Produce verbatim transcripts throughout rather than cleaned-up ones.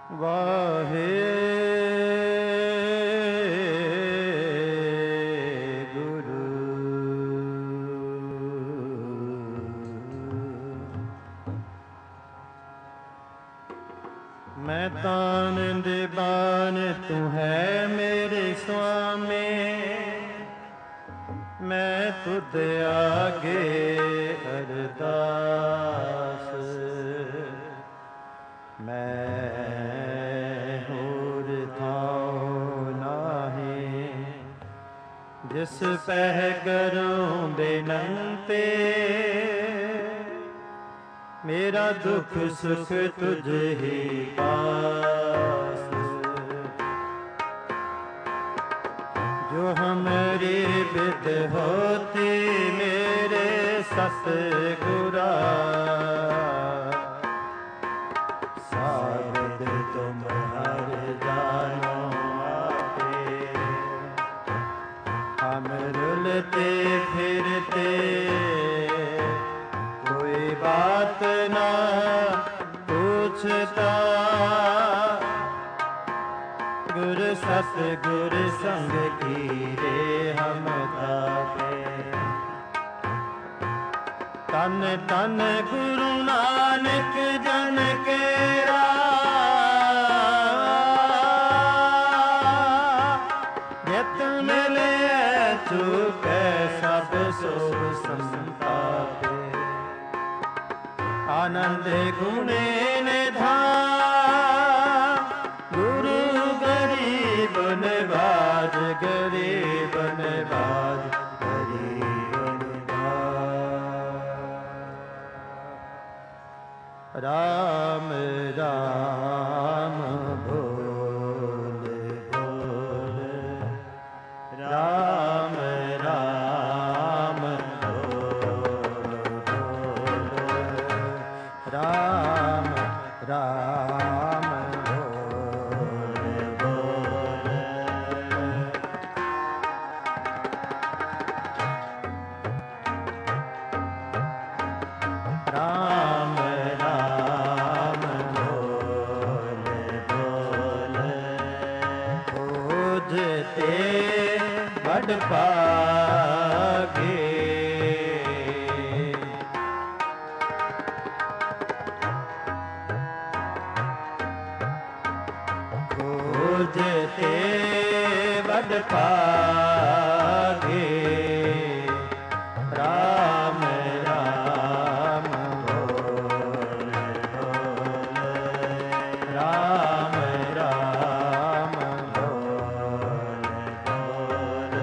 वाहे गुरु। मैं तान दीवान तू है मेरे स्वामी, मैं तुझ आगे अरदास। मैं होर थाओ नाही, जिस पह करूं बेनंते। मेरा दुख सुख तुझ ही पास। जो हमारी बिद होती मेरे सतगुरा, साबित तुम हर जानो आपे। हम रुलते फिरते कोई बात ना पूछता, गुरु सतगुरु संग की रे हम ताके। तन तन गुरु नानक जन केरा, जित मिले चुके सब सोभ संतापे। आनंद गुणे निधान गुरु गरीब नवाज, गरीब नवाज, गरीब नवाज। राम राम बोल बोल, राम राम बोल बोल, राम राम बोल बोल। राम राम बोल बोल, खोजते बड़ पागे। खोजते बड़ पागे। राम राम बोल बोल, राम राम बोल बोल।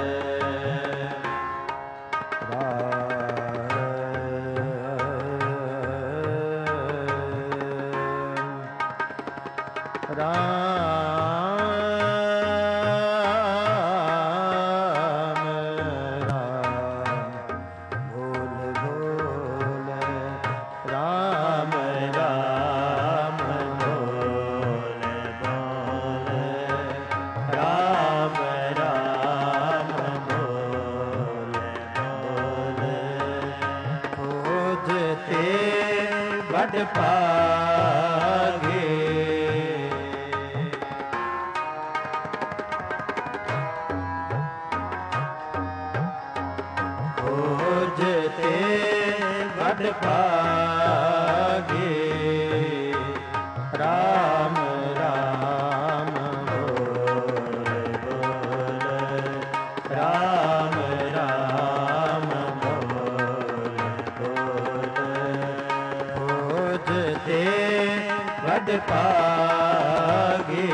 बड़ पागे। खोजते बड़ पागे। राम राम बोल बोल, राम राम बोल बोल। खोजते बड़ पागे।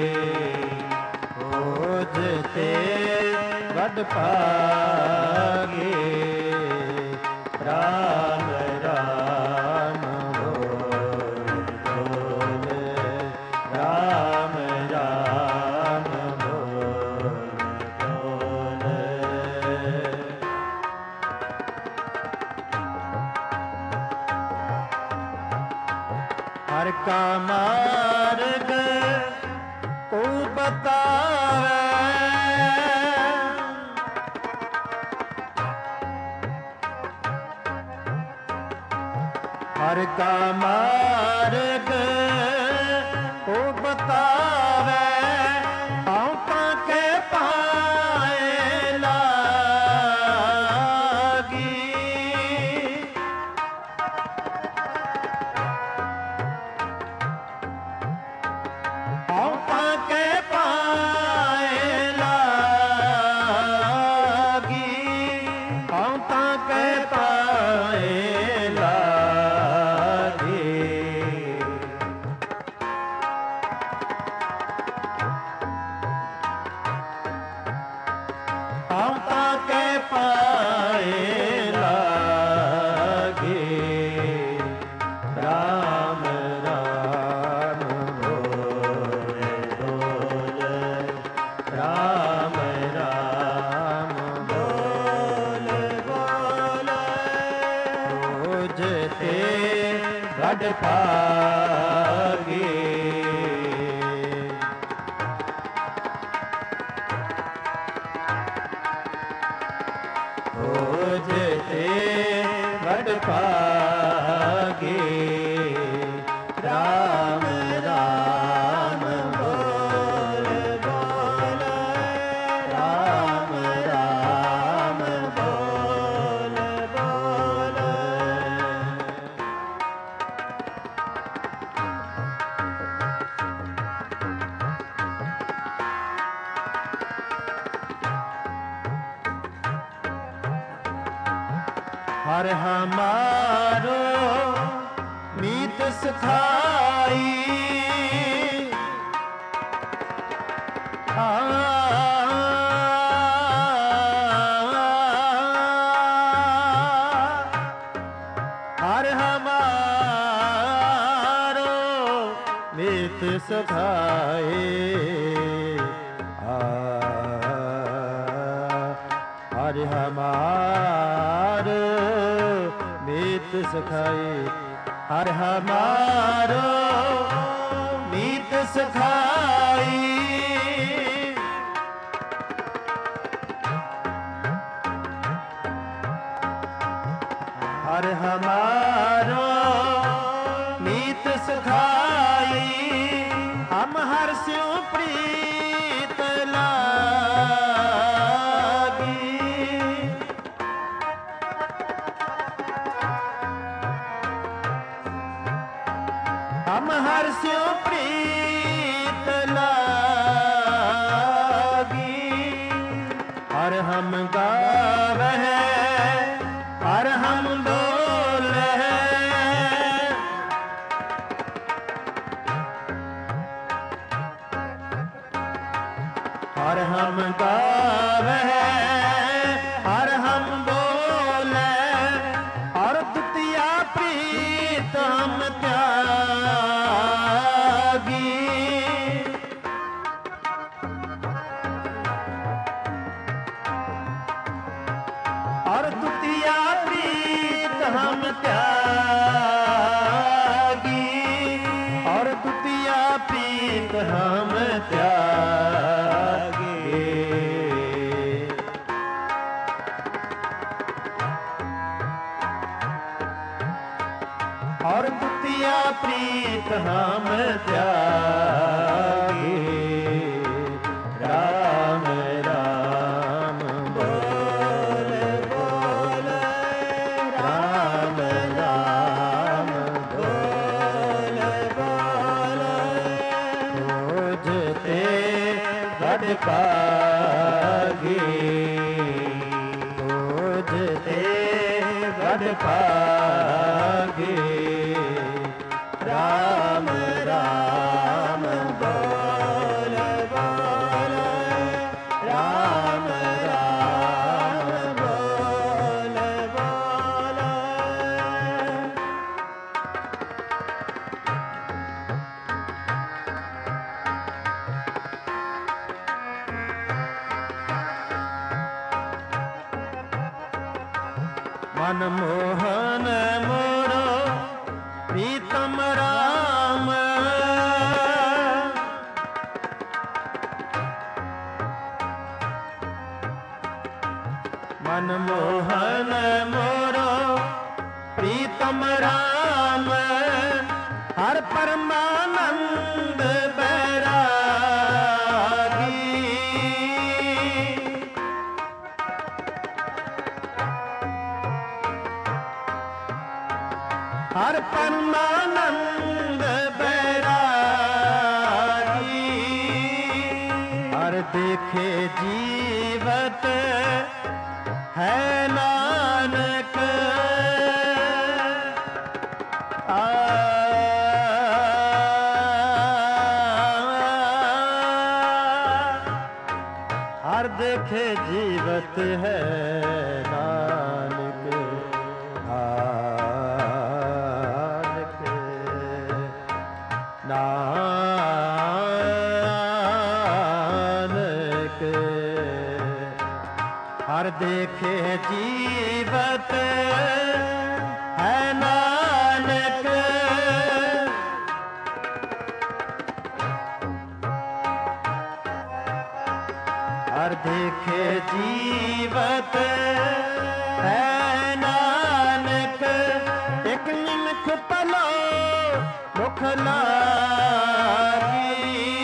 खोजते बड़ पागे। राम राम बोल बोल, राम राम बोल बोल। हर का मार्ग को बतावे, हर का मार्ग को बतावे औता के पाए लागी। औता के पाए लागी, औता के पाए लागी। औता के पाए लागे। राम राम बोले बोले, राम राम बोले बोले। खोजते गढ़ पागे, खोजते गढ़ पागे। राम राम बोले बोले, राम राम बोले बोले। हर हमारो मीत सखाई, हर हमारो मीत सखाई। हर हमारो मीत सखाई, हर हमारो मीत सखाई। हर हमारो मीत सखाई, हम हर स्यों प्रीत लागी। हम हर स्यों प्रीत लागी। हर हम गावे, हर हम बोले, हर हम गावे, हर हम बोले। और द्वितीया प्रीत हम त्यागी। और द्वितीया प्रीत हम त्यागी। और द्वितीया प्रीत हम त्यागी। और द्वितीया प्रीत हम त्यागी। राम राम बोले बोले, राम राम बोले बोले। खोजते गढ़ पागे, खोजते गढ़ पागे। राम राम बोले बोले, राम राम बोले बोले। मनमोहन मोरो प्रीतम राम, मनमोहन मोरो प्रीतम राम। हर परमानंद ਹਰ ਪਰਮਾਨੰਦ ਬੈਰਾਗੀ ਹਰ ਦੇਖੇ ਜੀਵਤ ਹੈ ਨਾਨਕ ਆ ਹਰ ਦੇਖੇ ਜੀਵਤ ਹੈ ਨਾਨਕ ਨਾਨਕ ਨਾਨਕ ਹਰ ਦੇਖੇ ਜੀਵਤ ਹੈ ਨਾਨਕ ਹਰ ਦੇਖੇ ਜੀਵਤ ਹੈ ਨਾਨਕ ਇਕ ਨਿਮਖ ਪਲੋ ਮੁਖ ਲਾਗੀ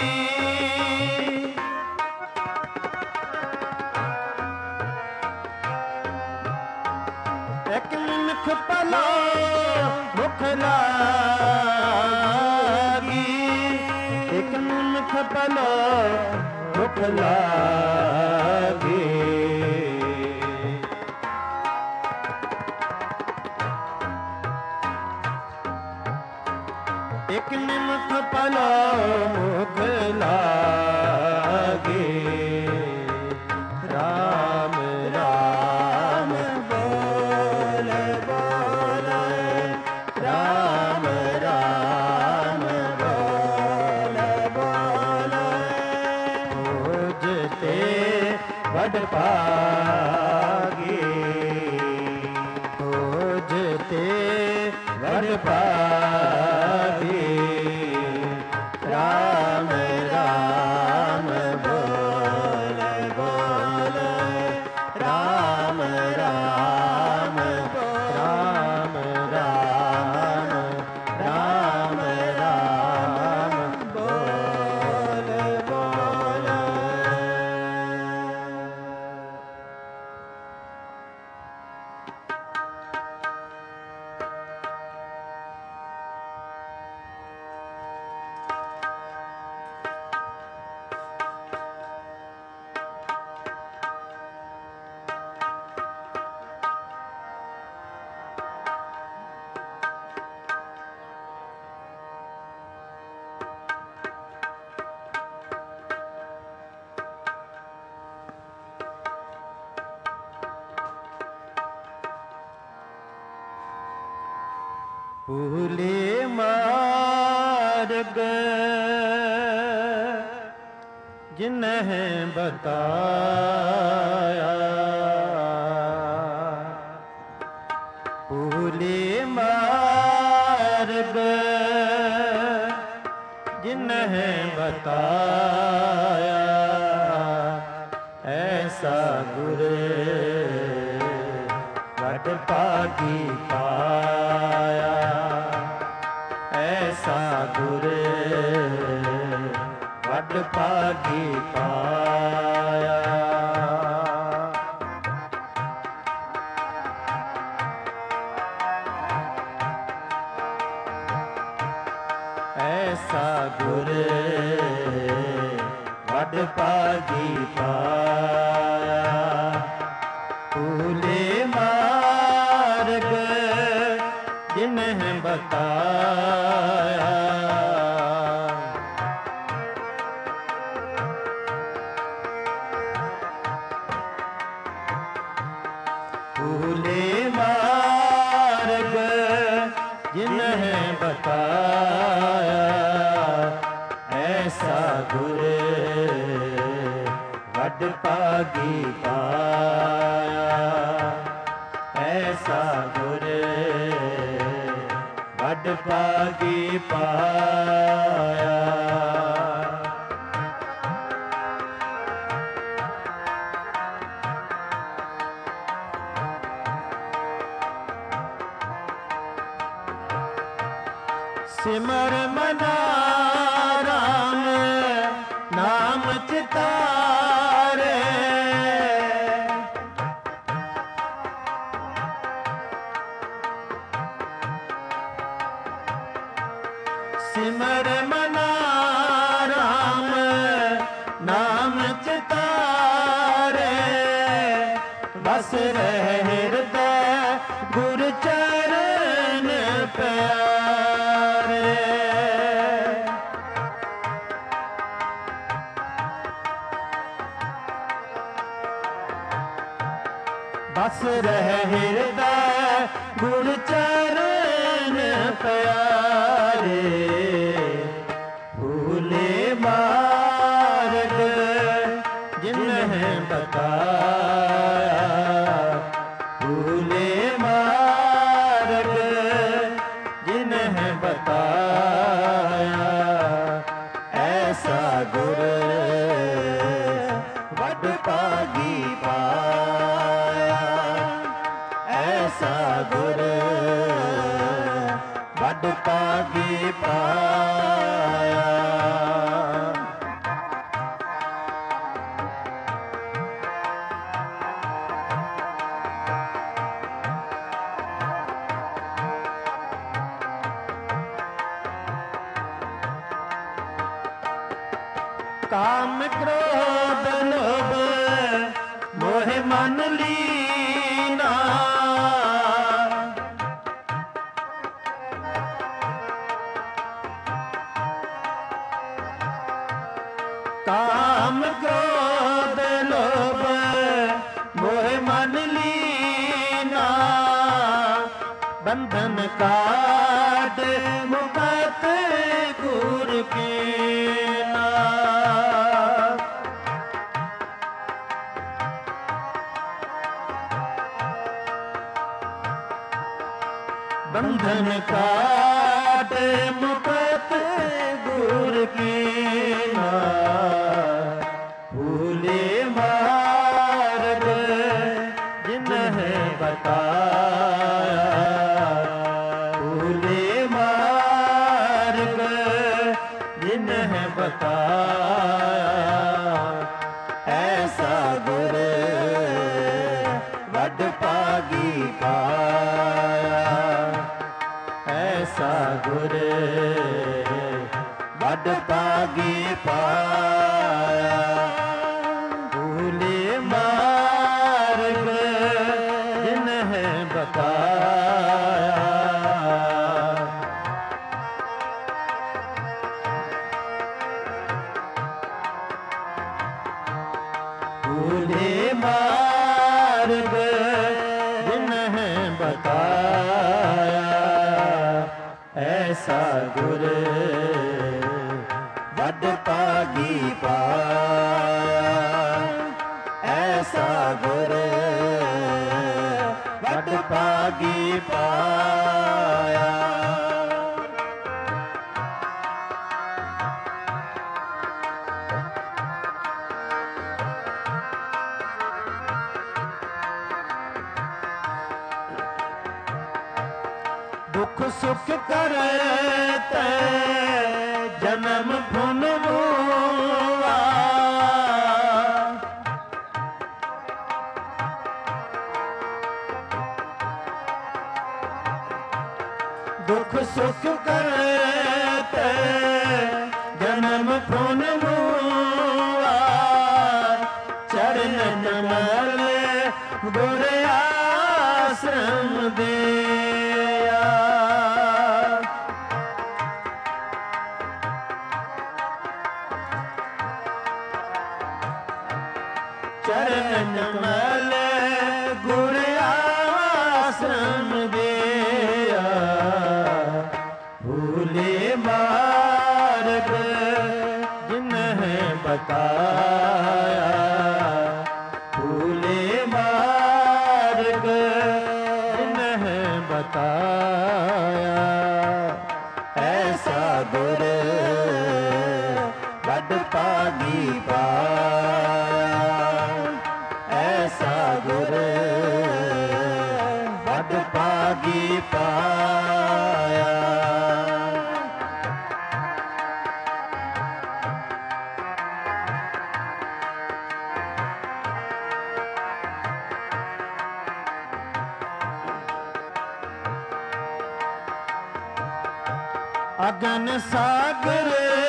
ਇਕ ਨਿਮਖ ਪਲੋ ਮੁਖ ਲਾਗੀ ਇਕ ਨਿਮਖ ਪਲੋ ਮੁਖ ਲਾਗੇ ਇਕ ਨਿਮਖ ਪਲੋ ਮੁਖ ਲਾਗੇ ਰਾਮ ਰਾਮ ਬੋਲ ਬੋਲ ਰਾਮ ਰਾਮ ਬੋਲ ਬੋਲ ਤੇ ਵਡ ਪਾਗੇ ਖੋਜ ਤੇ ਵਡ ਪਾਗੇ ਰਾਮ ਰਾਮ ਬੋਲ ਬੋਲ ਰਾਮ ਰਾਮ ਰਾਮ ਰਾਮ ਰਾਮ ਰਾਮ ਬੋਲ ਬੋਲ ਭੂਲੇ ਮਾਰਗ ਜਿਨਹਿ ਬਤਾਇਆ ਭੂਲੇ ਮਾਰਗ ਜਿਨਹਿ ਬਤਾਇਆ ਐਸਾ ਗੁਰ ਵਡ ਭਾਗੀ ਪਾਇਆ ਐਸਾ ਗੁਰ ਵਡ ਭਾਗੀ ਪਾਇਆ ਐਸਾ ਗੁਰ ਵਡ ਭਾਗੀ ਪਾਇਆ ਭੂਲੇ ਮਾਰਗ ਜਿਨਹਿ ਬਤਾਇਆ ਭੂਲੇ ਮਾਰਗ ਜਿਨਹਿ ਬਤਾਇਆ ਐਸਾ ਗੁਰ ਵਡ ਭਾਗੀ ਪਾਇਆ ਐਸਾ ਗੁਰ ਵਡ ਭਾਗੀ ਪਾਇਆ ਸਿਮਰ ਮਨਾ ਰਾਮ ਨਾਮ ਚਿਤਾਰੇ सिमर मना राम नाम चितारे, बस रहे हृदय गुर चरण प्यारे। बस रहे हृदय गुर चरण प्यारे, भूले मार्ग जिन्हें बताया, भूले मार्ग जिन्हें बताया, ऐसा गुर वड पागी पाया, ऐसा गुर वड पागी पाया। काम क्रोध लोभ मोह मन लीना, काम क्रोध लोभ मोह मन लीना, बंधन काट मुक्त गुर कीना। बंधन काट मुक्त गुर कीना, भूले मार्ग जिन्हें बताया, भूले मार्ग जिन्हें बताया, ऐसा गुर वड पागी पाया, ऐसा गुर वड पागी पाया, भूले मार्ग जिन्हें बताया। भूले मार्ग जिन्हें बताया, ऐसा गुर वड पागी पाया, ऐसा गुर वड पागी पाया। दुख सुख करते जन्म फुन मुआ, दुख सुख करते जन्म फुन मुआ, चरण कमल गुर आश्रम दिया। चरण कमल गुर आश्रम दिया, भूले मार्ग जिन्हें बताया, भूले मार्ग जिन्हें बताया, ऐसा गुर वड पागी पाया, ऐसा गुर वड पागी पाया। अगन सागर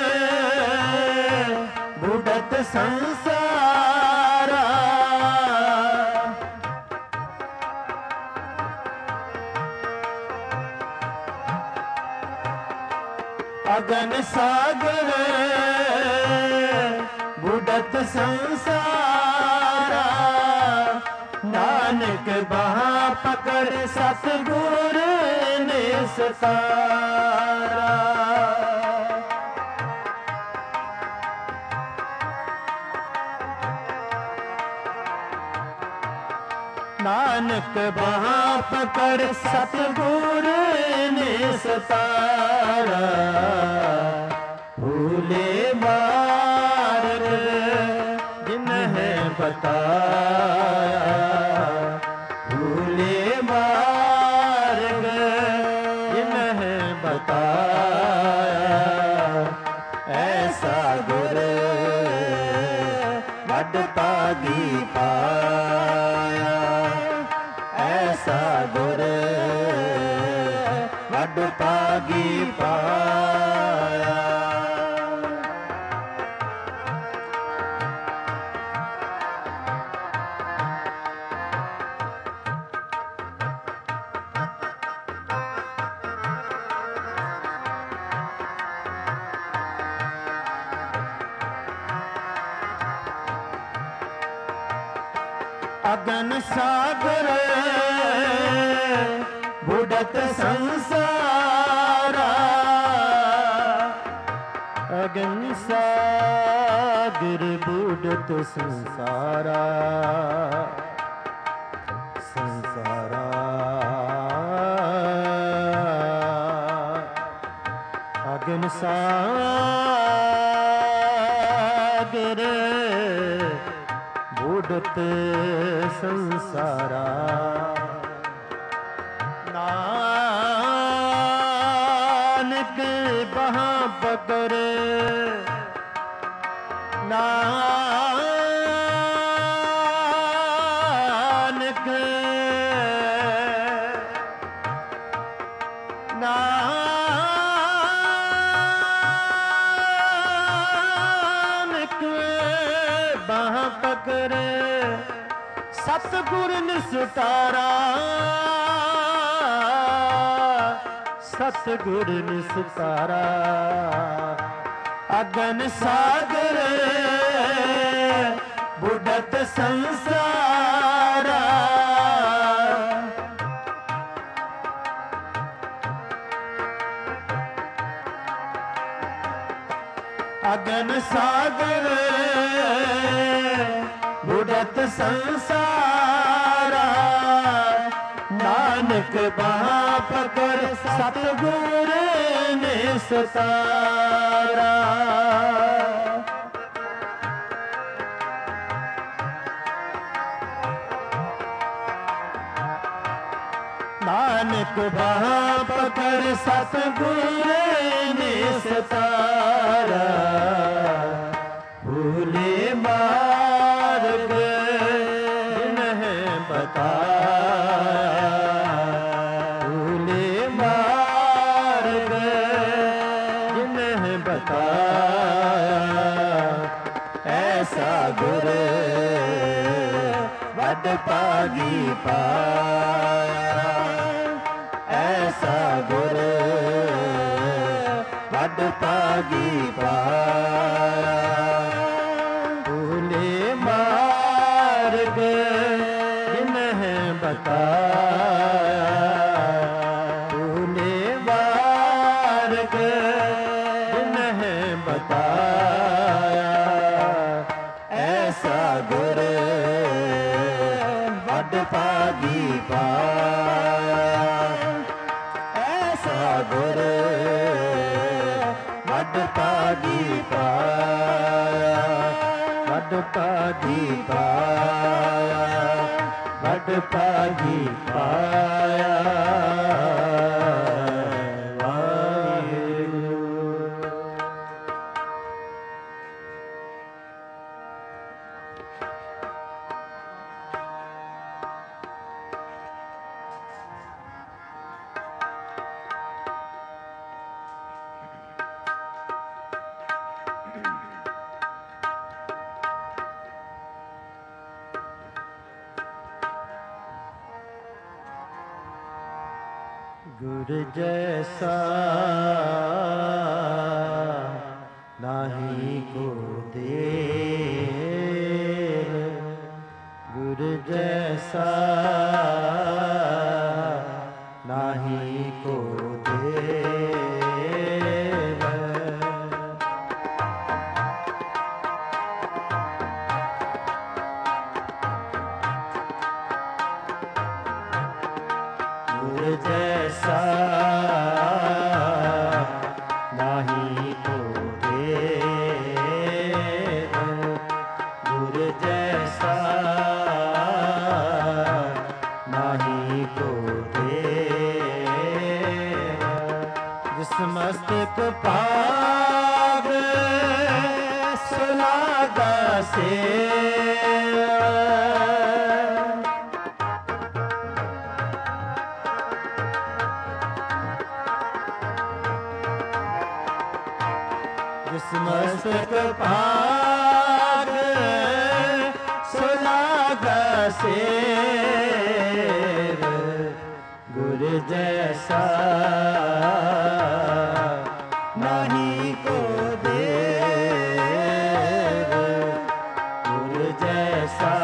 बुडत संसारा अगन सागर बुडत संसारा नानक बहा पकड़ सतगुर ने सतारा नानक बहा पकड़ सतगुर ने सतारा भूले मार्ग जिन्हें बताया भूले मार्ग जिन्हें बताया ऐसा गुर बड़ पागी पाया ऐसा गुर बड़ पागी पाया अगन सागर बुडत संसारा अगन सागर बुडत संसारा संसारा अगन सागर बुडत संसारा नानक बहा पकड़ नानक नानक बहा पकड़ सतगुर निस्तारा सतगुर निस्तारा अगन सागर बुडत संसारा अगन सागर बुडत संसारा नानक बहा पकड़ सतगुर ने सतारा नानक बहा पकड़ सतगुर ने सतारा भूले मार्ग जिन्हें बताया भूले मार्ग जिन्हें बताया ऐसा गुर बड़ पागी पाया ऐसा गुर बड़ पागी पाया भूले मार्ग जिन्हें बताया भूले मार्ग जिन्हें बताया ऐसा गुर बड़ पागी पाया ऐसा गुर बड़ पागी पाया बड़ पागी पाया बड़ पागी पाया गुरु जैसा नाही को देव, गुरु जैसा नाही को देव। गुरु जैसा नाही को देव, गुरु जैसा नाही को देव। जिस मस्तक पाग सुलागा सेवा, जिस मस्तक पाग सुलागा सेव, गुरु जैसा नहीं को देव, गुरु जैसा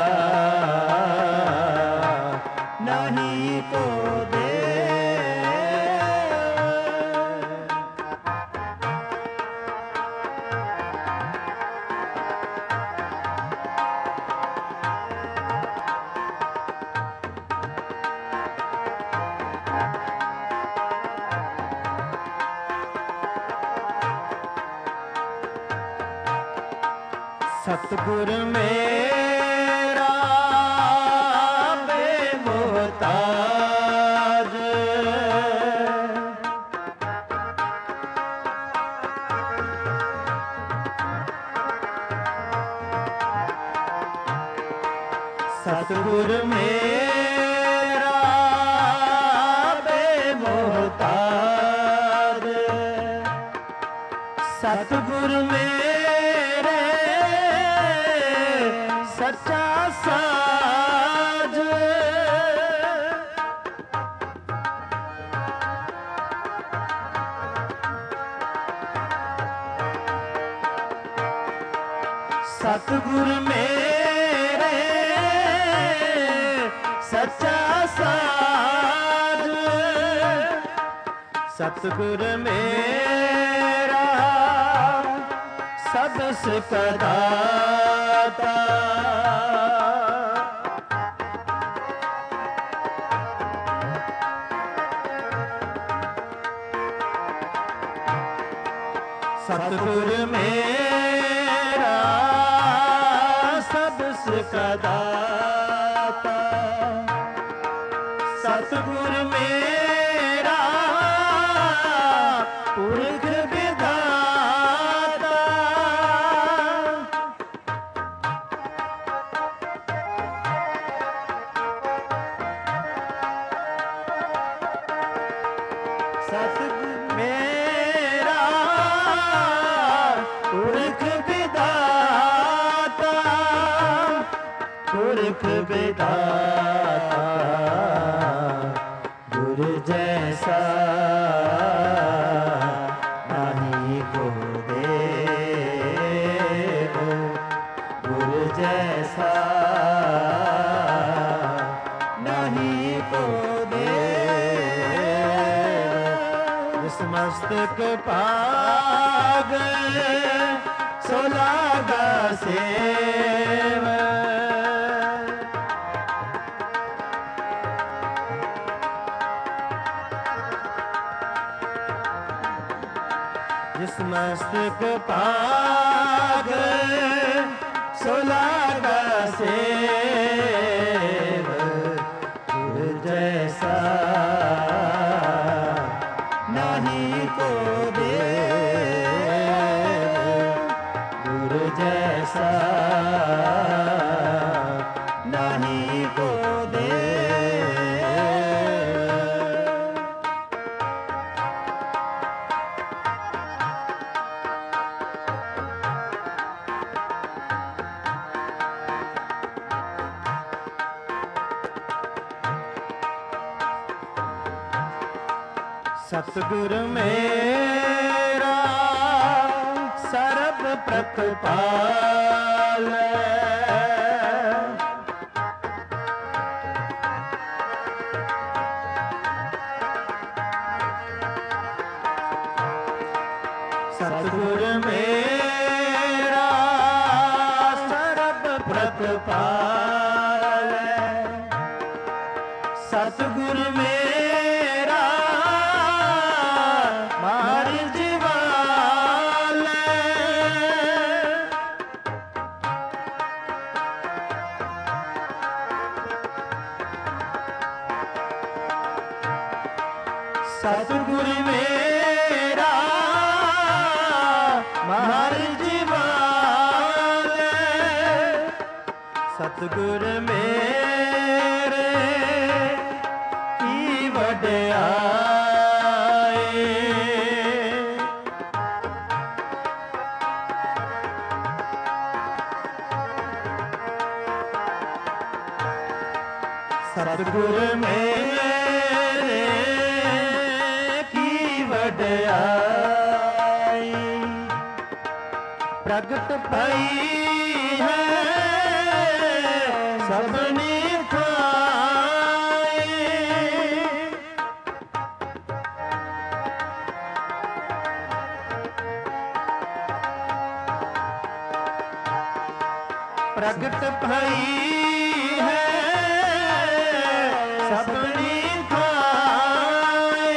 नहीं को सतगुर मेरा बेमुहताज, सतगुर मेरा बेमुहताज, सतगुर मेरे सच्चा साज, सतगुर मेरे सच्चा साज, सतगुर मेरा सब सुख दाता, सतगुर मेरा सब सुख दाता, सतगुर मेरा पुरख विधाता, सतगुर मेरा पुरख विधाता, पुरख विधाता, गुरु जैसा नहीं को देव, गुरु जैसा नहीं को देव। जिस मस्तक पाग सुलागा सेव, जिस मस्तक पाग सुलागा सेव, गुरु जैसा नहीं को देव, गुरु जैसा नहीं को ਸਤਿਗੁਰ ਮੇਰਾ ਸਰਬ ਪ੍ਰਤਪਾਲੈ, ਸਤਿਗੁਰ ਮੇਰਾ ਸਰਬ ਪ੍ਰਤਪਾਲੈ, ਸਤਿਗੁਰ ਮੇਰਾ ਮਾਰ ਜੀਵਾਲੈ, ਸਤਿਗੁਰ ਮੇਰਾ ਮਾਰ ਜੀਵਾਲੈ, ਸਤਿਗੁਰ ਮੇਰੇ ਕੀ ਵਡਿਆਈ, ਸਤਿਗੁਰ ਮੇਰੇ ਕੀ ਵਡਿਆਈ, ਪ੍ਰਗਟ ਭਈ ਹੈ ਸਭਨੀ ਥਾਈ, ਪ੍ਰਗਟ ਭਈ ਹੈ ਸਭਨੀ ਥਾਈ,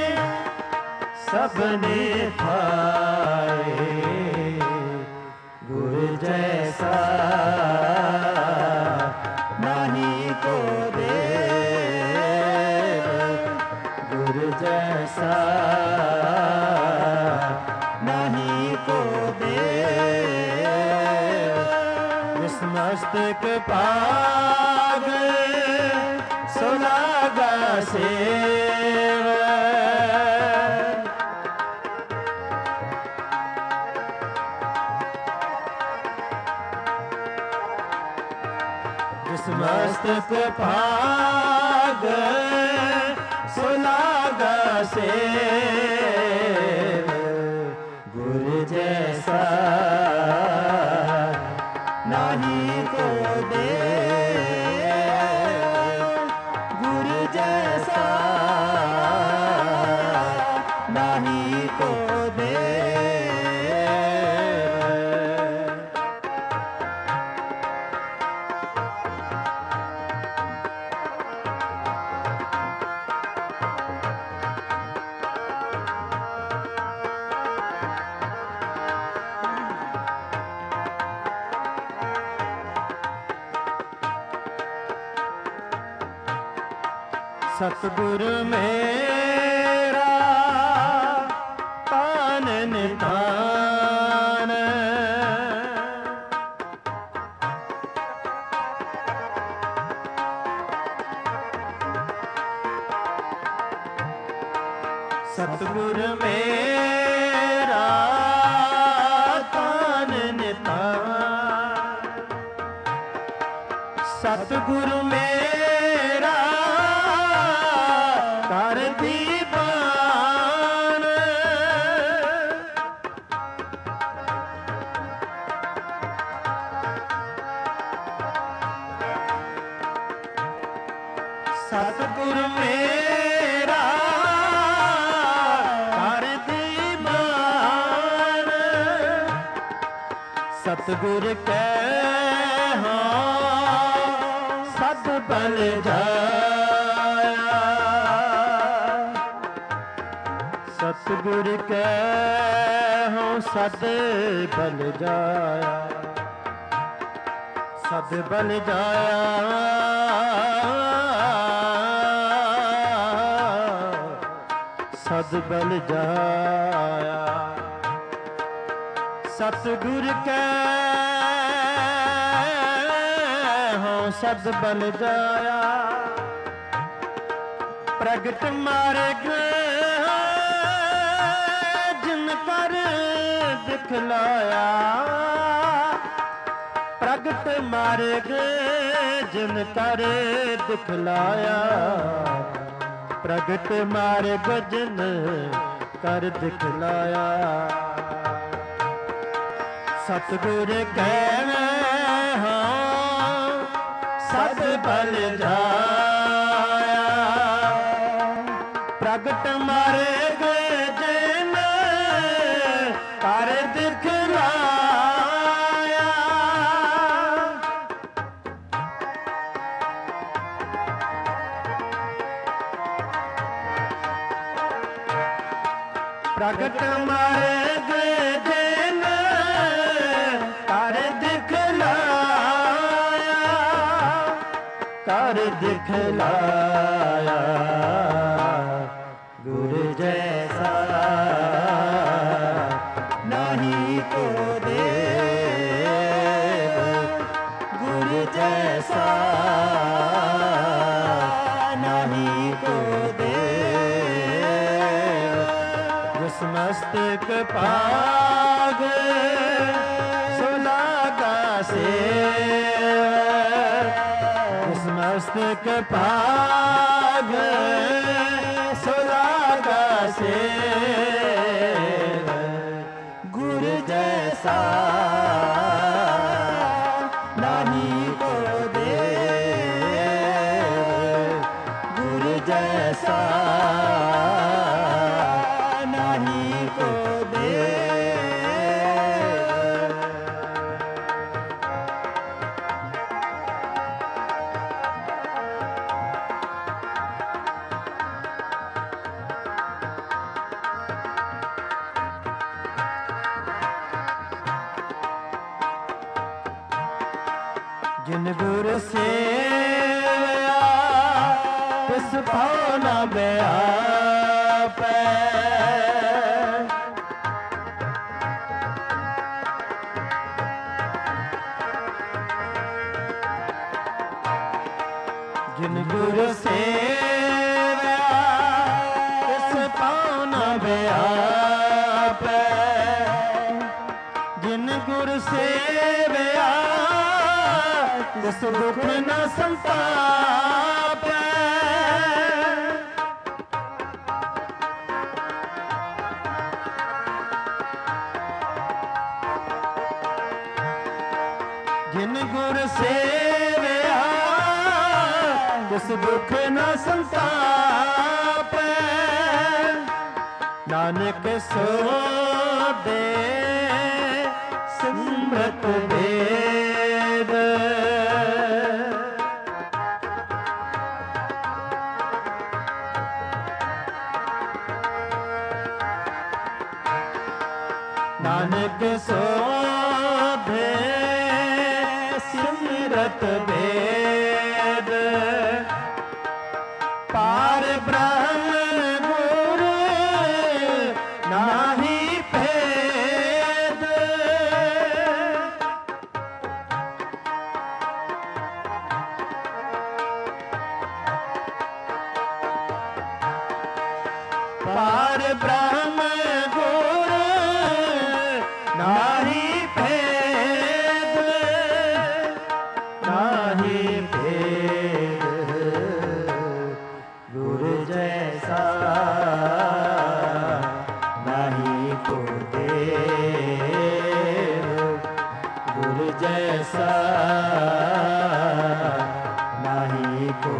ਸਭਨੀ ਥਾਈ, ਗੁਰ ਜੈਸਾ ਨਾਹੀ ਕੋ ਦੇਵ, ਗੁਰ ਜੈਸਾ ਨਾਹੀ ਕੋ ਦੇਵ, ਜਿਸ ਮਸਤਕ ਪਾਗ ਸੋ ਲਾਗਾ ਸੇਵ, ਜਿਸ ਮਸਤਕ ਭਾਗ ਸੋ ਲਾਗਾ ਸੇਵ, ਗੁਰ ਜੈਸਾ ਨਾਹੀ ਕੋ ਦੇਵ, ਗੁਰ ਜੈਸਾ ਨਾਹੀ ਕੋ ਦੇਵ। ਸਤਿਗੁਰ ਮੇਰਾ ਤਾਨ ਨਿਧਾਨ, ਸਤਿਗੁਰ ਮੇਰਾ ਤਾਨ ਨਿਧਾਨ, ਸਤਿਗੁਰ ਮੇਰਾ ਕਰ ਦੀਵਾਨ, ਸਤਿਗੁਰ ਮੇਰਾ ਕਰ ਦੀਵਾਨ, ਸਤਿਗੁਰ ਕੈ ਹਾਂ ਸਦ ਬਲ ਜਾਇਆ, ਸਤਿਗੁਰ ਕੈ ਹਾਂ ਸਦ ਬਲ ਜਾਇਆ, ਸਦ ਬਲ ਜਾਇਆ, ਸਦ ਬਲ ਜਾਇਆ, ਸਤਿਗੁਰ ਕੈ ਹਾਂ ਸਦ ਬਲ ਜਾਇਆ, ਪ੍ਰਗਟ ਮਾਰਗ ਜਿਨ ਕਰ ਦਿਖਲਾਇਆ, ਪ੍ਰਗਟ ਮਾਰਗ ਜਿਨ ਕਰ ਦਿਖਲਾਇਆ, ਪ੍ਰਗਟ ਮਾਰਗ ਜਿਨ ਕਰ ਦਿਖਲਾਇਆ। ਸਤਿਗੁਰ ਕਹਿਣਾ ਹਾਂ ਸਦ ਬਲ ਜਾਇਆ। ਪ੍ਰਗਟ ਮਾਰਗ ਜਿਨ ਕਰ ਦਿਖਲਾਇਆ। ਪ੍ਰਗਟ ਮਾਰਗ ਜਿਨ ਕਰ ਦਿਖਲਾਇਆ। ਕਰ ਦਿਖਲਾਇਆ ਗੁਰ ਜੈਸਾ ਨਾਹੀ ਕੋ ਦੇਵ। ਗੁਰ ਜੈਸਾ ਨਾਹੀ ਕੋ ਦੇਵ। ਜਿਸ ਮਸਤਕ ਭਾਗ ਸੋ ਲਾਗਾ ਸੇਵ। ਜਿਸ ਮਸਤਕ ਭਾਗ ਸੋ ਲਾਗਾ ਸੇਵ। ਗੁਰ ਜੈਸਾ ਨਾਹੀ ਕੋ ਦੇਵ। ਗੁਰ ਜੈਸਾ ਨਾਹੀ ਕੋ ਦੇਵ। ਜਿਨ ਗੁਰ ਸੇਵਿਆ ਤਿਸ ਭਾਉ ਨ ਵਿਆਪੈ। ਜਿਨ ਗੁਰ ਸੇਵਿਆ ਤਿਸ ਭਾਉ ਨ ਵਿਆਪੈ। ਜਿਨ ਗੁਰ ਸੇਵਿਆ ਤਿਸ ਦੁਖ ਨ ਸੰਤਾਪੈ। ਜਿਨ ਗੁਰ ਸੇਵਿਆ ਤਿਸ ਦੁਖ ਨ ਸੰਤਾਪੈ। ਨਾਨਕ ਸੋ ਦੇ ਸਿਮਰਤ ਵੇਦ। ਨਾਨਕ ਸੋਭੇ ਸਿਮਰਤ ਵੇਦ। ਪਾਰ ਬ੍ਰਹਮ ਗੁਰ ਨਾਹੀ ਭੇਦ। ਪਾਰ ਬ੍ਰਹਮ ਗੁਰ ਨਾਹੀ ਭੇਦ। ਨਾਹੀ ਭੇਦ ਗੁਰ ਜੈਸਾ ਨਾਹੀ ਕੋ ਦੇਵ। ਗੁਰ ਜੈਸਾ ਨਾਹੀ ਕੋ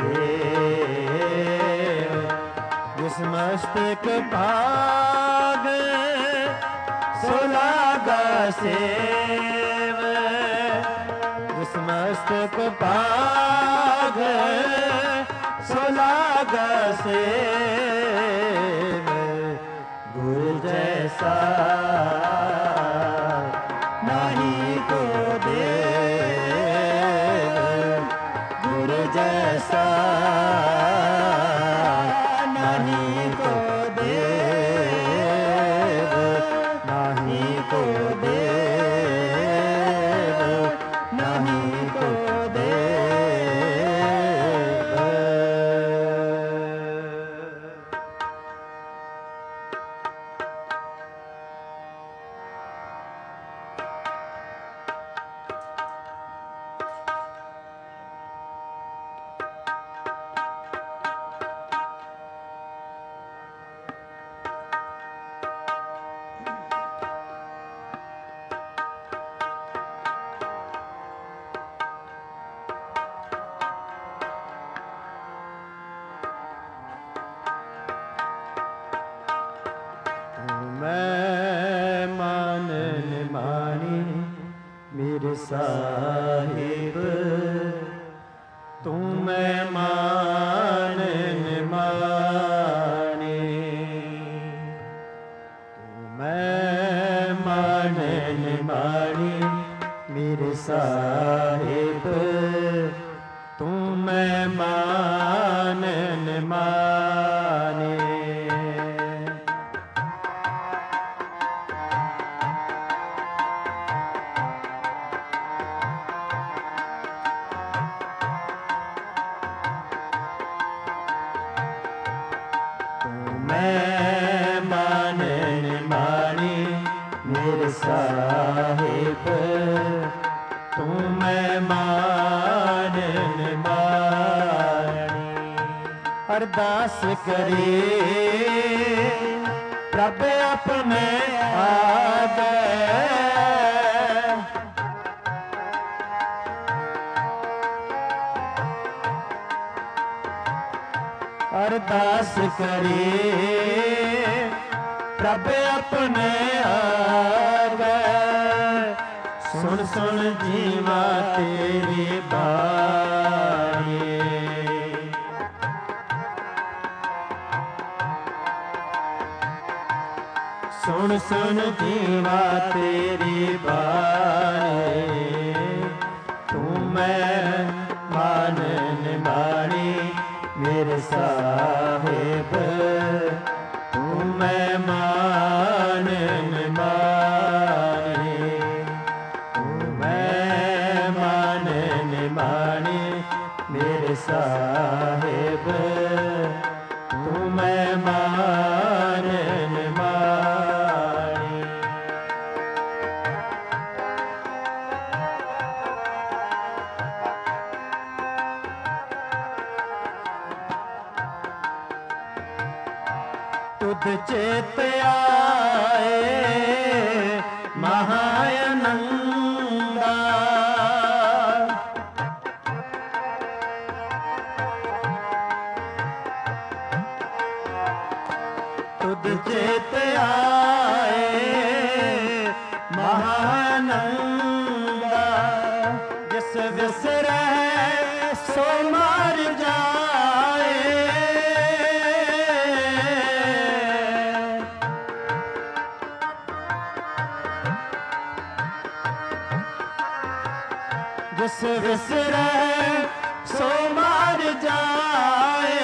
ਦੇਵ। ਜਿਸ ਮਸਤਕ ਭਾਗ ਸੋ ਲਾਗਾ ਸੇਵ। ਜਿਸ ਮਸਤਕ ਭਾਗ ਸੋ ਲਾਗਾ ਸੇਵ। ਗੁਰ ਜੈਸਾ ਨਾਹੀ ਕੋ ਦੇਵ। ਗੁਰ ਜੈਸਾ ਨਾਹੀ ਕੋ ਦੇਵ। ਨਾਹੀ ਕੋ ਦੇਵ। ਨਾਹੀ ਕੋ ਦੇਵ। साहिब तू मैं मान निमाने, तू मैं मान निमानी मेरे साहिब तू मैं मान निमाने। मैं मान निमानी मेरे साहिब तू मैं मान निमानी। अरदास करे प्रभ अपने आ गए, अरदास करे प्रभ अपने आ गए। सुन सुन जीवा तेरी बाणी, सुन सुन जीवा तेरी बाणी। तू मैं मान निमानी मेरे साहिब तू मैं मान निमानी, तू मैं मान निमानी मेरे साहिब तू मैं मान निमानी। तुद चेत आए महानंदा, तुद चेत आए महानंदा। जिस विसरे सो मार जाए, जिस विसरे सो मार जाए।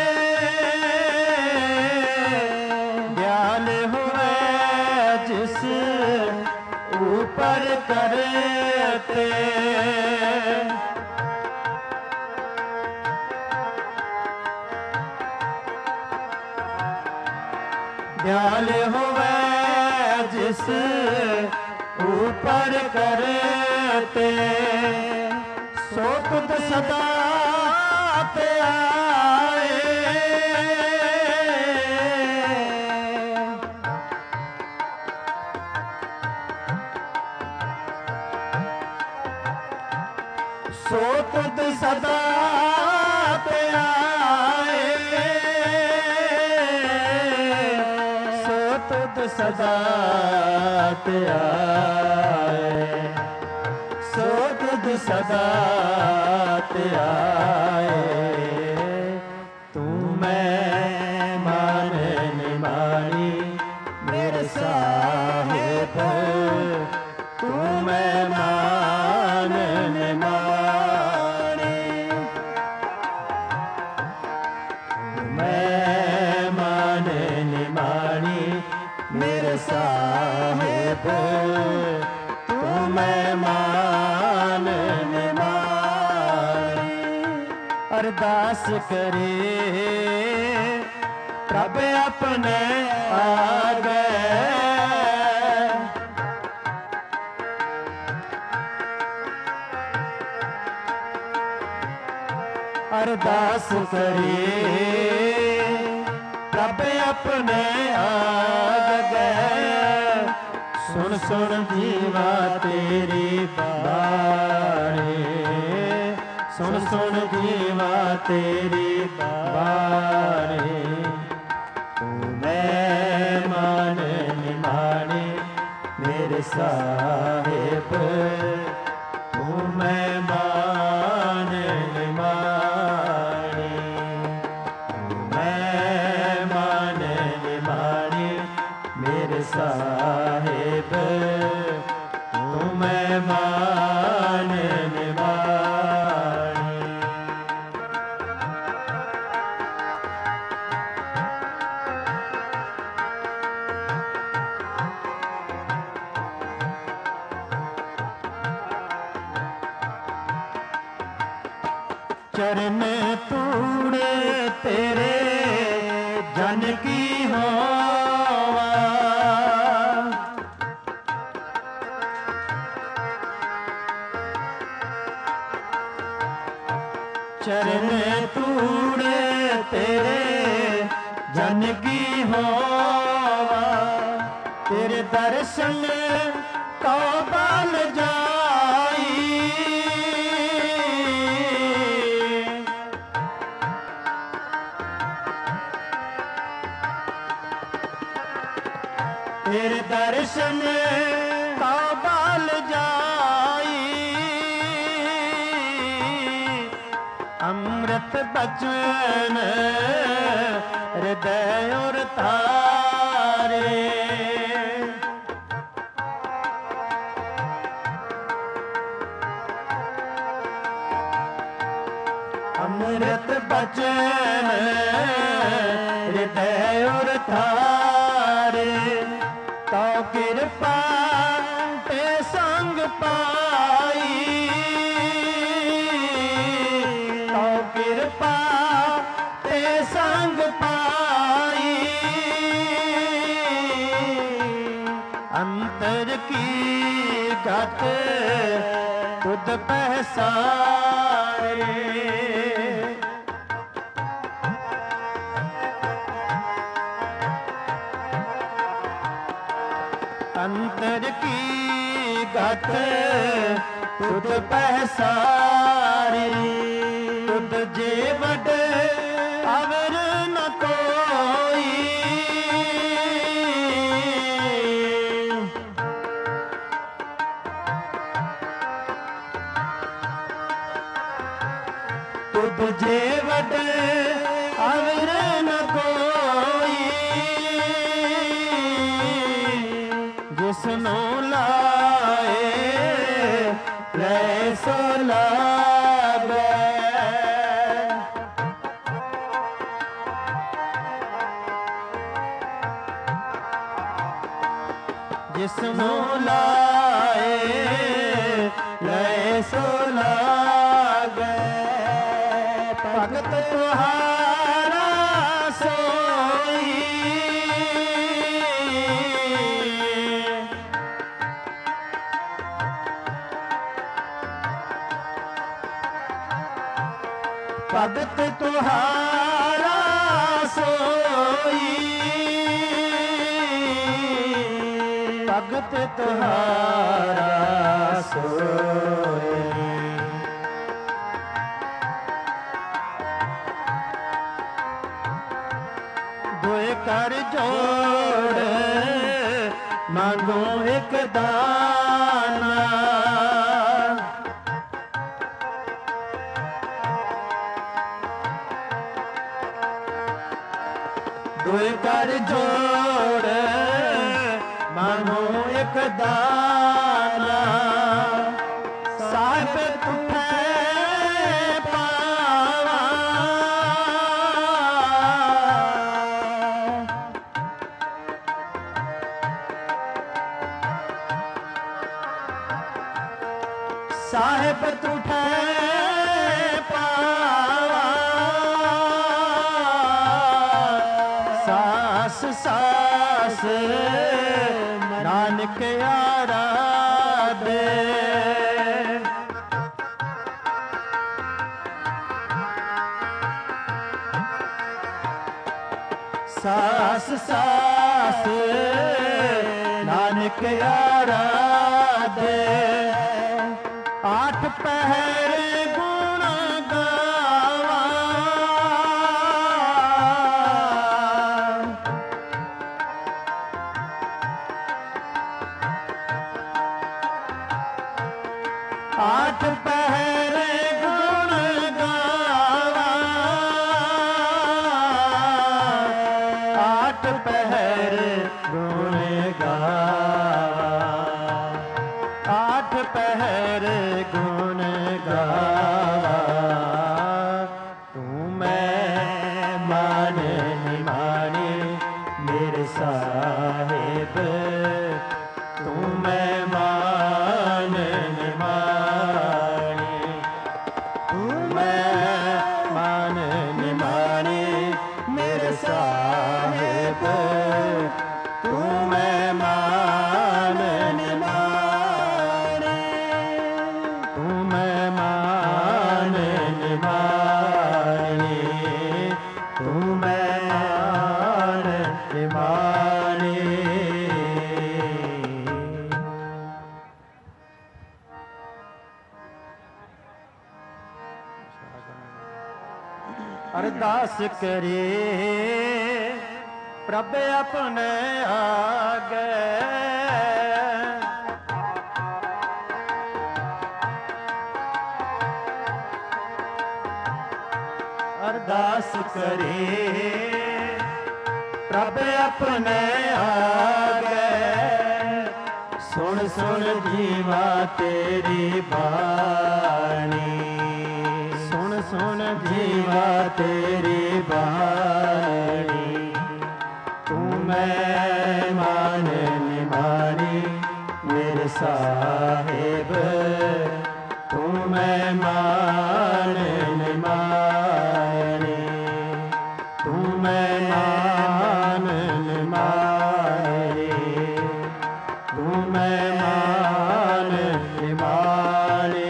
दयाल हुए जिस ऊपर करते, दयाल हुए जिस ऊपर करते। सो तुद सदा पे आए, सो तुद सदा पे आए, सो तुद सदा पे आए, सो तुद सदा ते आए। तू मैं मान निमानी मेरे साहिब तू मैं मान निमानी, तू मैं मान निमानी मेरे साहिब तू मैं मान निमानी। अरदास करे प्रभ अपने आ गए, अरदास करे प्रभ अपने आ गए। सुन सुन जीवा तेरी बाणी, सुन सुन जीवा तेरी बाणी। तू मैं मान निमानी मेरे साहिब मैं मान निमाणी, मैं मान निमाणी मेरे साहिब, तू मैं मान निमाणी। चरण तूड़े तेरे जन की होवा, चरण तूड़े तेरे जन की होवा, तेरे दर्शन को बल जाई, तेरे दर्शन का बल जाई, अमृत बचन हृदय और तारे, अमृत बचन हृदय और तारे, तो कृपा ते संग पाई, तो कृपा ते संग पाई, अंतर की गत खुद पहचाने, अंतर की गत खुद पहचानी, खुद जे वड अवर न कोई, खुद जे वड अवर न कोई, जिसनो लाए ले सो लागे, जिसनो लाए ले सो लागे, भगत तुहारा सोई, भगत तुहारा सोई, भगत तुहारा सोई। दुए कर जोड़ मांगो एक दाना, दुए कर जोड़ मांगो एक दाना, साहिब तुठे पावा, साहिब तुठे पावा, सास सास नानक आराधे, सास सास नानक आराधे, आठ पहर गुण गावा, ਆਠ ਪਹਿਰ ਗੁਣ ਗਾਵਾ, ਆਠ ਪਹਿਰ ਗੁਣ ਗਾਵਾ, ਆਠ ਪਹਿਰ ਗੁਣ ਗਾਵਾ। ਤੂੰ ਮੈਂ ਮਨ ਨਿਮਾਣੇ ਮੇਰੇ ਸਾਹਿਬ, ਤੂੰ ਮੈਂ ਮਨ ਨਿਮਾਣੇ, ਤੂੰ ਮੈਂ ਮਨ ਨਿਮਾਣੇ ਮੇਰੇ ਸਾਹਿਬ, ਤੂੰ ਮੈਂ ਮਨ ਨਿਮਾਣੇ, ਤੂੰ ਮੈਂ ਮਨ ਨਿਮਾਣੇ, ਤੂੰ ਮੈਂ ਮਨ ਨਿਮਾਣੇ। ਅਰਦਾਸ ਕਰੇ ਪ੍ਰਭ ਆਪਣੇ ਆਗੇ, ਅਰਦਾਸ ਕਰੇ ਪ੍ਰਭ ਆਪਣੇ ਆਗੇ। ਸੁਣ ਸੁਣ ਜੀਵਾ ਤੇਰੀ ਬਾਣੀ, ਸੁਣ ਸੁਣ ਜੀਵਾ ਤੇਰੀ ਬਾਣੀ, ਤੂੰ ਮੈਂ ਮਨ ਨਿਮਾਣੀ ਮੇਰੇ ਸਾਹਿਬ, ਤੂੰ ਮੈਂ ਮਨ ਨਿਮਾਣੀ, ਤੂੰ ਮੈਂ ਮਨ ਨਿਮਾਣੀ, ਤੂੰ ਮੈਂ ਮਨ ਨਿਮਾਣੀ।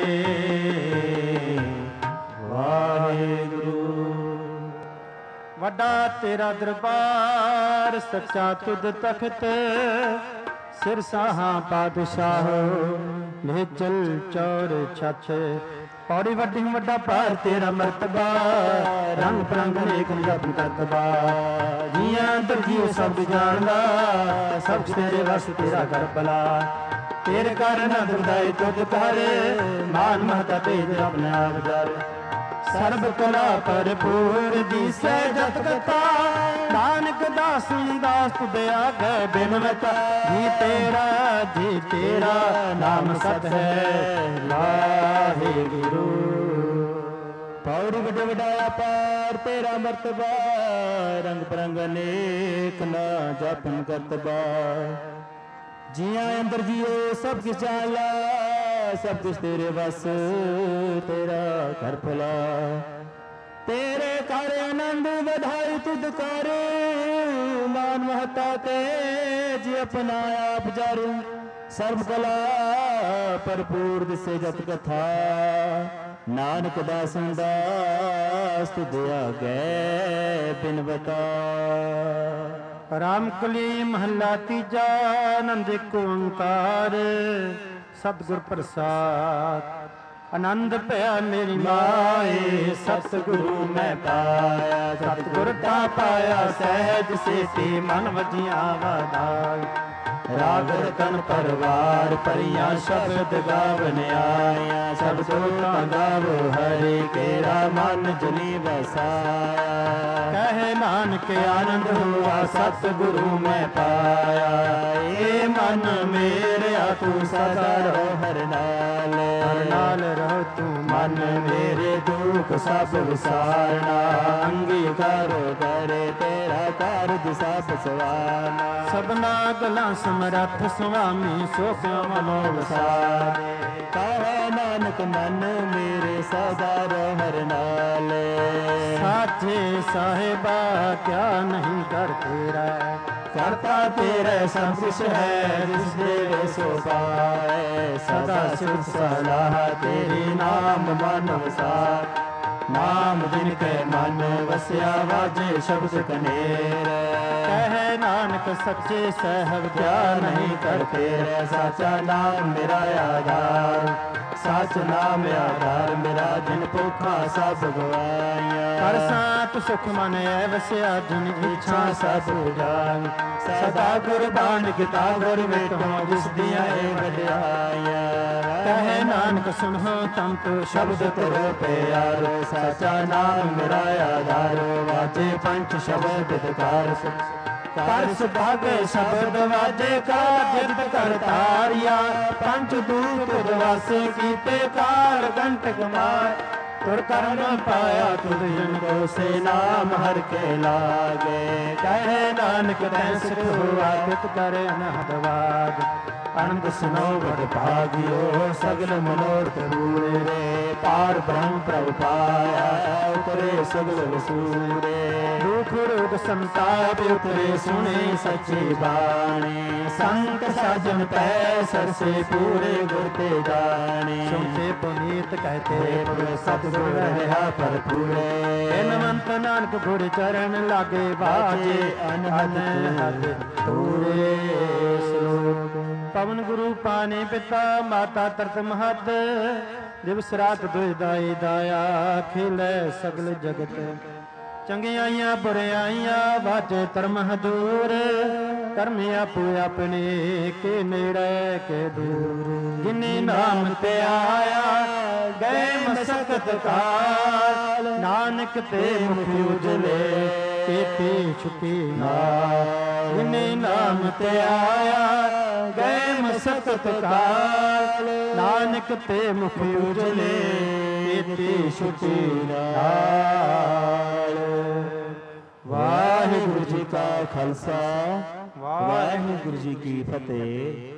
ਵੱਡਾ ਤੇਰਾ ਦਰਬਾਰ ਸੱਚਾ ਤੁਧ ਤਖਤ, ਸਿਰ ਸਾਹਾਂ ਪਾਤਸ਼ਾਹ ਨਿਚਲ ਚੌਰ ਛੱਛ। ਪੌੜੀ ਵੱਡੀ ਵੱਡਾ ਭਾਰ ਤੇਰਾ ਮਰਤਬਾ, ਰੰਗ ਪ੍ਰੰਗ ਅਨੇਕ ਨਿਰਭਨ ਕਰਤਬਾ। ਜੀਆਂ ਅੰਦਰ ਜੀਉ ਸਭ ਜਾਣਦਾ, ਸਭ ਤੇਰੇ ਵਸ ਤੇਰਾ ਕਰ ਭਲਾ। ਤੇਰੇ ਕਾਰਨ ਦੁਰਦਾਈ ਤੁਧ ਕਰ, ਮਾਨ ਮਹਤਾ ਭੇਦ ਆਪਣੇ ਆਪ ਜਰ। ਸਰਬ ਕਲਾ ਭਰਪੂਰ ਦੀਸੈ ਜਤ ਕਥਾ, ਨਾਨਕ ਦਾਸ ਦਾਸ ਤੁਧ ਆਗੇ ਬਿਨਵਤਾ। ਜੀ ਤੇਰਾ ਜੀ ਤੇਰਾ ਨਾਮ ਸਤ ਹੈ ਵਾਹਿਗੁਰੂ। ਪੌੜੀ ਵੱਡੇ ਵਡਾਇਆ ਪਾਰ ਤੇਰਾ ਮਰਤਬਾ, ਰੰਗ ਪ੍ਰੰਗ ਅਨੇਕ ਨਾ ਜਪਨ ਕਰਤਬਾ। ਜੀਆਂ ਅੰਦਰ ਜੀਓ ਸਭ ਕਿਛ ਚਾਲਾ, ਸਭ ਕੁਛ ਤੇਰੇ ਵਸ ਤੇਰਾ ਘਰ ਭਲਾ। ਤੇਰੇ ਘਰ ਆਨੰਦ ਵਧਾਈ ਤੁਧ ਕਰ, ਮਾਨ ਮਹਤਾ ਤੇਜ ਆਪਣਾ ਆਪ ਜਰ। ਸਰਬ ਕਲਾ ਭਰਪੂਰ ਦਿਸੇ ਜਤ ਕਥਾ, ਨਾਨਕ ਦਾਸ ਦਾਸ ਤੁਧ ਆਗੇ ਬਿਨਵਤਾ। ਰਾਮ ਕਲੀ ਮਹੱਲਾ ਤੀਜਾ, ਆਨੰਦ ਏਕ ਓੰਕਾਰ ਸਤਿਗੁਰ ਪ੍ਰਸਾਦ। ਆਨੰਦ ਭਇਆ ਮੇਰੀ ਮਾਏ, ਸਤਿਗੁਰੂ ਮੈਂ ਪਾਇਆ। ਸਤਿਗੁਰ ਤਾ ਪਾਇਆ ਸਹਿਜ ਸੇਤੀ, ਮਨ ਵਜੀਆਂ ਵਧਾਈ। ਰਾਗ ਰਤਨ ਪਰਵਾਰ ਭਰੀਆਂ ਸ਼ਬਦ ਗਾਵਨ ਆਇਆ। ਸਭ ਸੋਤਾ ਗਾਵੋ ਹਰਿ ਕੇਰਾ, ਮਨ ਜਨੀ ਵਸਾਇਆ। ਕਹੇ ਨਾਨਕ ਆਨੰਦ ਹੁਆ ਸਤਿਗੁਰੂ ਮੈਂ ਪਾਇਆ। ਏ ਮਨ ਮੇਰਿਆ ਤੂੰ ਸਦਾ ਰਹੋ ਹਰਿ ਨਾਲ, ਹਰਿ ਨਾਲ ਰਹੋ ਤੂੰ ਮਨ ਮੇਰੇ। ਦੁਖ ਸਭ ਵਿਸਾਰਨਾ, ਅੰਗੀਕਾਰੋ ਕਰੇ ਤੇਰਾ ਕਾਰਜ ਸਭ ਸਵਾਰਨਾ। ਸਭਨਾ ਗਲਾਂ ਸਮਰੱਥ ਸੁਆਮੀ, ਸੋ ਕਿਉ ਮਨੋ ਵਸਾਰੇ। ਕਹੇ ਨਾਨਕ ਮਨ ਮੇਰੇ ਸਦਾ ਰਹੋ ਹਰਿ ਨਾਲ। ਸਾਚੇ ਸਾਹਿਬਾ ਕਿਆ ਨਹੀਂ ਕਰ ਤੇਰਾ, ਕਰਤਾ ਤੇਰੇ ਸਭ ਕੁਛ ਹੈ ਜਿਸ ਦੇਵੇ ਸੋ ਪਾਏ। ਸਦਾ ਸਿਫਤ ਸਲਾਹ ਤੇਰੀ ਨਾਮ ਮਨ ਵਸਾਰ। ਨਾਮ ਜਿਨ ਕੈ ਮਨ ਵਸਿਆ ਵਾਜੇ ਸ਼ਬਦ ਕਨੇਰ। ਕਹੇ ਨਾਨਕ नानक सच्चे सहब क्या नहीं करते रे साचा नाम मेरा आधार सच नाम आधार मेरा जिन भुखा सब गवाया कर सात सुख मन है वसिया जिन इच्छा सब जान सदा गुरबान गीता गुर में तो जिस दिया वड्याया कहे नानक सुनो तम तो शब्द तेरे प्यारो सचा नाम मेरा आधार वाजे पंच शब्द कार कर सुभागे शब्द वाजे काल जित कर तारिया पंच दूत वासे कीते काल कंटक मार तुर कर्म पाया तुझ जिनको से नाम हर के लागे कहे नानक तैस हुआ कित करे अनहदवाद आनंद सुनो बड़ भागियो सगल मनोरथ पूरे रे पार ब्रह्म प्रभु पाया उतरे सगल वसूरे दुख रोग संताप उतरे सुने सच्ची बाणी संत साजन पै सरसे पूरे गुर ते जाने सुनते पुनीत कहते सतगुर रहा पर पूरे नमंत नानक गुर चरण लागे बाजे अनहद पूरे श्लोक पवन गुरु पाने पिता माता तरत महत दिवस रात दुजदाई दाया खिलै सगल जगत चंगियाइयां बुरियाइयां वाजे धर्म दूर कर्म आपो अपने के नेड़े के दूर जिन्नी नाम ते आया गए मसकत काल नानक ते मुख उजले केते छुटी नाल जिन्नी नाम ते आया गए मसकत काल नानक ते मुख उजले केते छुटी नाल वाहिगुरु जी का खालसा वाहिगुरु जी की फतेह।